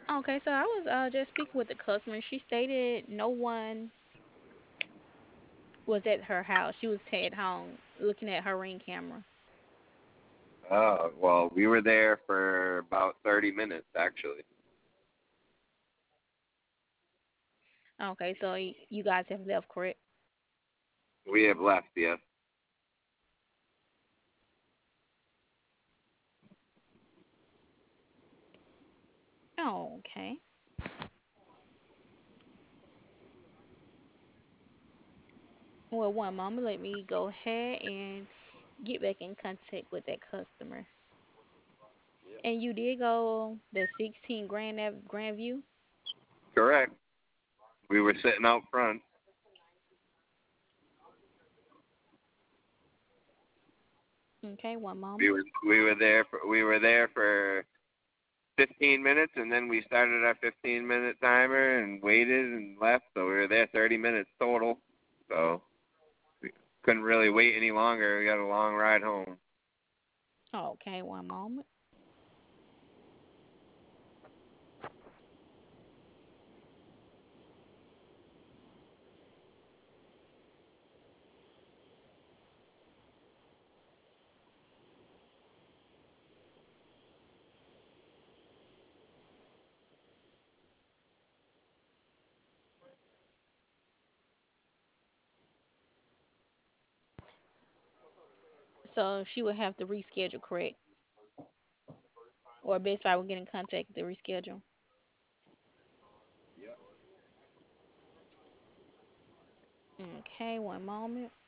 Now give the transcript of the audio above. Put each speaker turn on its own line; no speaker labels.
Okay, so I was just speaking with the customer. She stated no one was at her house. She was at home looking at her ring camera.
Well, we were there for about 30 minutes actually.
Okay, so you guys have left, correct?
We have left, yes.
Okay. Well, one moment, let me go ahead and get back in contact with that customer. And you did go the 16 Grand View?
Correct. We were sitting out front.
Okay, one
We
moment.
were we were there for 15 minutes, and then we started our 15-minute timer and waited and left. So we were there 30 minutes total. So we couldn't really wait any longer. We got a long ride home.
Okay, one moment. So she would have to reschedule, correct? Or Best Buy will get in contact to reschedule. Okay, one moment.